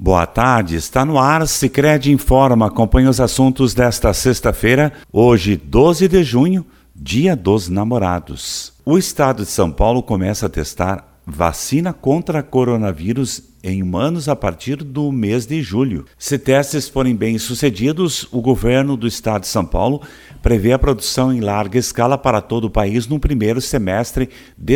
Boa tarde, está no ar Sicredi Informa. Acompanhe os assuntos desta sexta-feira, hoje 12 de junho, Dia dos Namorados. O estado de São Paulo começa a testar vacina contra coronavírus em humanos a partir do mês de julho. Se testes forem bem sucedidos, o governo do estado de São Paulo prevê a produção em larga escala para todo o país no primeiro semestre de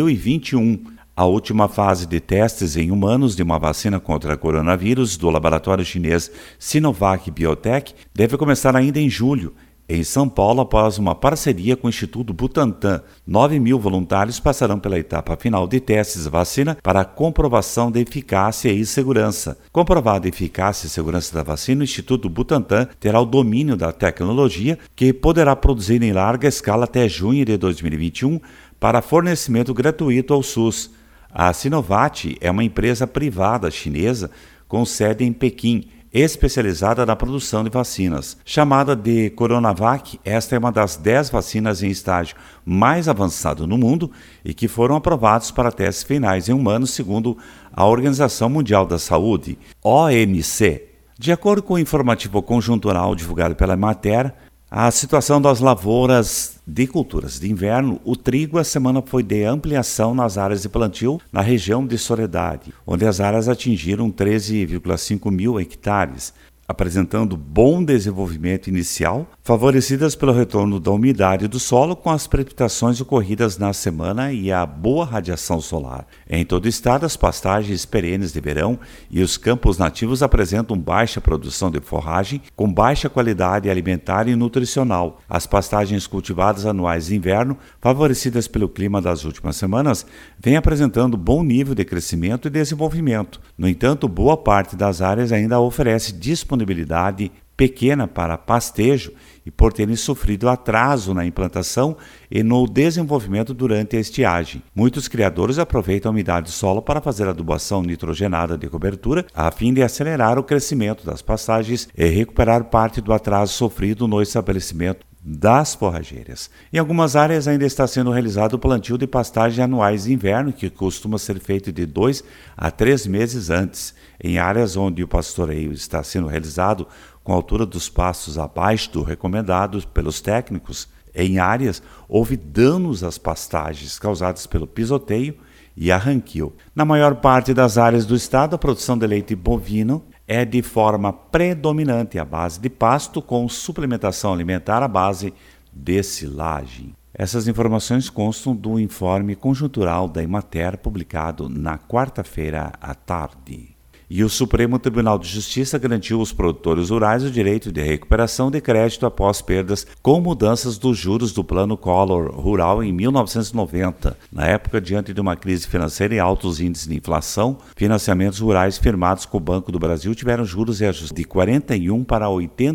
2021. A última fase de testes em humanos de uma vacina contra coronavírus do laboratório chinês Sinovac Biotech deve começar ainda em julho, em São Paulo, após uma parceria com o Instituto Butantan. 9.000 voluntários passarão pela etapa final de testes de vacina para comprovação de eficácia e segurança. Comprovada a eficácia e segurança da vacina, o Instituto Butantan terá o domínio da tecnologia, que poderá produzir em larga escala até junho de 2021 para fornecimento gratuito ao SUS. A Sinovac é uma empresa privada chinesa com sede em Pequim, especializada na produção de vacinas. Chamada de Coronavac, esta é uma das 10 vacinas em estágio mais avançado no mundo e que foram aprovados para testes finais em humanos, segundo a Organização Mundial da Saúde, OMC. De acordo com o informativo conjuntural divulgado pela Emater, a situação das lavouras de culturas de inverno, o trigo, a semana foi de ampliação nas áreas de plantio na região de Soledade, onde as áreas atingiram 13,5 mil hectares, apresentando bom desenvolvimento inicial, favorecidas pelo retorno da umidade do solo com as precipitações ocorridas na semana e a boa radiação solar. Em todo o estado, as pastagens perenes de verão e os campos nativos apresentam baixa produção de forragem, com baixa qualidade alimentar e nutricional. As pastagens cultivadas anuais de inverno, favorecidas pelo clima das últimas semanas, vêm apresentando bom nível de crescimento e desenvolvimento. No entanto, boa parte das áreas ainda oferece disponibilidade pequena para pastejo e por terem sofrido atraso na implantação e no desenvolvimento durante a estiagem. Muitos criadores aproveitam a umidade do solo para fazer adubação nitrogenada de cobertura, a fim de acelerar o crescimento das pastagens e recuperar parte do atraso sofrido no estabelecimento das forrageiras. Em algumas áreas ainda está sendo realizado o plantio de pastagens anuais de inverno, que costuma ser feito de 2 a 3 meses antes. Em áreas onde o pastoreio está sendo realizado com a altura dos pastos abaixo do recomendado pelos técnicos, em áreas houve danos às pastagens causados pelo pisoteio e arranquio. Na maior parte das áreas do estado, a produção de leite bovino é de forma predominante à base de pasto, com suplementação alimentar à base de silagem. Essas informações constam do informe conjuntural da Emater, publicado na quarta-feira à tarde. E o Supremo Tribunal de Justiça garantiu aos produtores rurais o direito de recuperação de crédito após perdas com mudanças dos juros do Plano Collor Rural em 1990. Na época, diante de uma crise financeira e altos índices de inflação, financiamentos rurais firmados com o Banco do Brasil tiveram juros reajustes de 41% para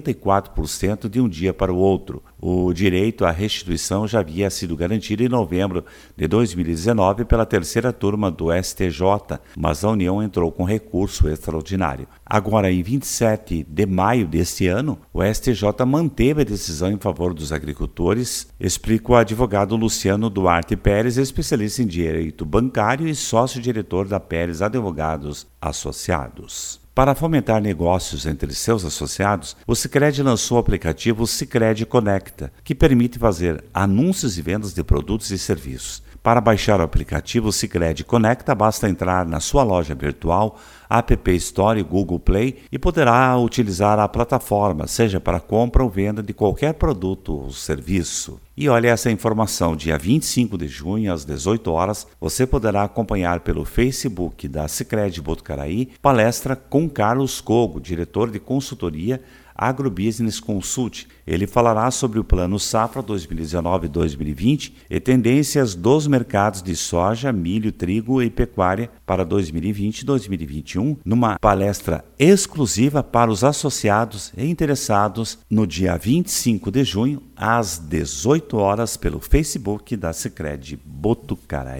84% de um dia para o outro. O direito à restituição já havia sido garantido em novembro de 2019 pela terceira turma do STJ, mas a União entrou com recurso extraordinário. Agora, em 27 de maio deste ano, o STJ manteve a decisão em favor dos agricultores, explica o advogado Luciano Duarte Pérez, especialista em direito bancário e sócio-diretor da Pérez Advogados Associados. Para fomentar negócios entre seus associados, o Sicredi lançou o aplicativo Sicredi Conecta, que permite fazer anúncios e vendas de produtos e serviços. Para baixar o aplicativo Sicredi Conecta, basta entrar na sua loja virtual, App Store e Google Play e poderá utilizar a plataforma, seja para compra ou venda de qualquer produto ou serviço. E olha essa informação, dia 25 de junho, às 18 horas, você poderá acompanhar pelo Facebook da Sicredi Botucaraí palestra com Carlos Cogo, diretor de consultoria Agrobusiness Consult. Ele falará sobre o Plano Safra 2019-2020 e tendências dos mercados de soja, milho, trigo e pecuária para 2020-2021, numa palestra exclusiva para os associados e interessados no dia 25 de junho, às 18 horas, pelo Facebook da Sicredi Botucaraí.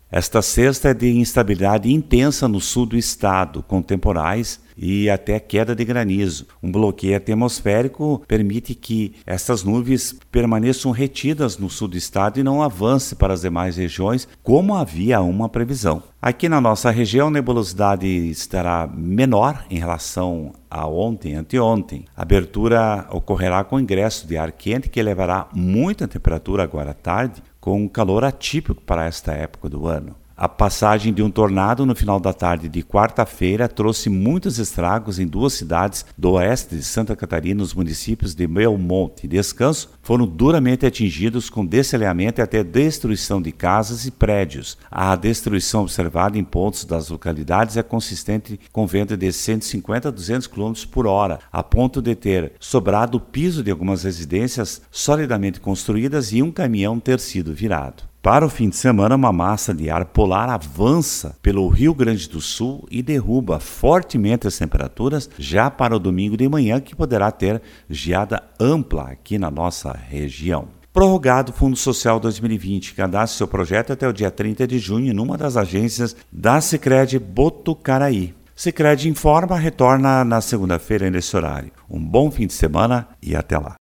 Esta sexta é de instabilidade intensa no sul do estado, com temporais e até queda de granizo. Um bloqueio atmosférico permite que estas nuvens permaneçam retidas no sul do estado e não avancem para as demais regiões, como havia uma previsão. Aqui na nossa região, a nebulosidade estará menor em relação a ontem e anteontem. A abertura ocorrerá com ingresso de ar quente, que elevará muito a temperatura agora à tarde, com um calor atípico para esta época do ano. A passagem de um tornado no final da tarde de quarta-feira trouxe muitos estragos em duas cidades do oeste de Santa Catarina. Os municípios de Belmonte e Descanso foram duramente atingidos com destelhamento e até destruição de casas e prédios. A destruição observada em pontos das localidades é consistente com vento de 150 a 200 km por hora, a ponto de ter sobrado o piso de algumas residências solidamente construídas e um caminhão ter sido virado. Para o fim de semana, uma massa de ar polar avança pelo Rio Grande do Sul e derruba fortemente as temperaturas já para o domingo de manhã, que poderá ter geada ampla aqui na nossa região. Prorrogado o Fundo Social 2020. Cadastre seu projeto até o dia 30 de junho numa das agências da Sicredi Botucaraí. Sicredi Informa retorna na segunda-feira nesse horário. Um bom fim de semana e até lá.